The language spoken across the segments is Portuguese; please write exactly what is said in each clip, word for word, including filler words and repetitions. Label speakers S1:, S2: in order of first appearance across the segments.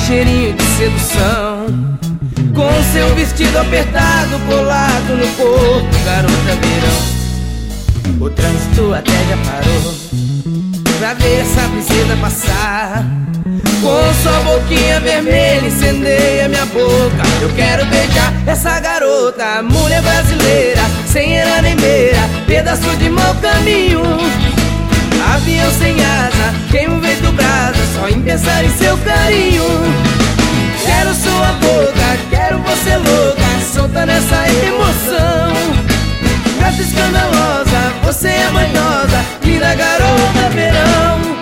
S1: cheirinho de sedução, com seu vestido apertado, colado no corpo, garota verão. O trânsito até já parou pra ver essa princesa passar, com sua boquinha vermelha incendeia minha boca. Eu quero beijar essa garota, mulher brasileira, sem era nem beira, pedaço de mau caminho, avião sem asa, queima o vento brasa, só em pensar em seu carinho. Quero sua boca, quero você louca, solta nessa emoção. Gata escandalosa, você é manhosa, linda garota verão.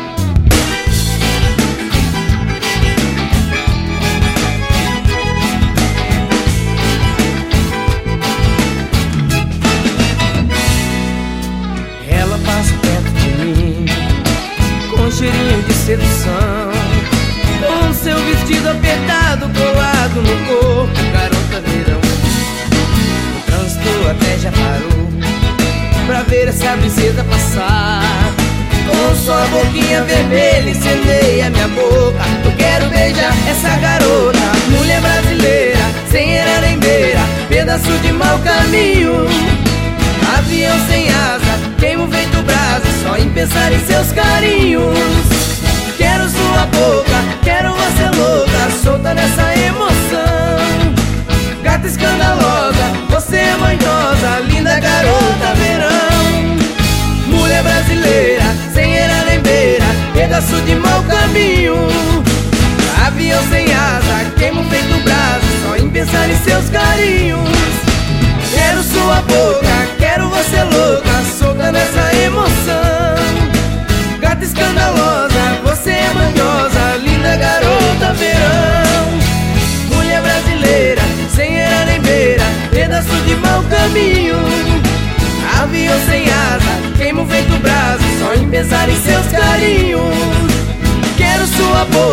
S1: Ela passa perto de mim, com cheirinho de sedução, com seu vestido apertado, colado no corpo, garota verão. O trânsito até já parou pra ver essa princesa passar, com sua boquinha vermelha incendeia minha boca. Eu quero beijar essa garota, mulher brasileira, sem era nem beira, pedaço de mau caminho, avião sem asa, queima o vento brasa, só em pensar em seus carinhos. Quero sua boca, quero você louca, solta nessa emoção. Gata escandalosa, você é manhosa, linda garota verão. Mulher brasileira, sem era nem beira, pedaço de mau caminho, avião sem asa, queima o peito brasa, só em pensar em seus carinhos. Quero sua boca, quero você louca, solta nessa emoção. Gata escandalosa, você é manhosa, linda garota verão. Mulher brasileira, sem era nem beira, pedaço de mau caminho, avião sem asa, queima o vento brasa, só em pensar em seus carinhos. Quero sua boca,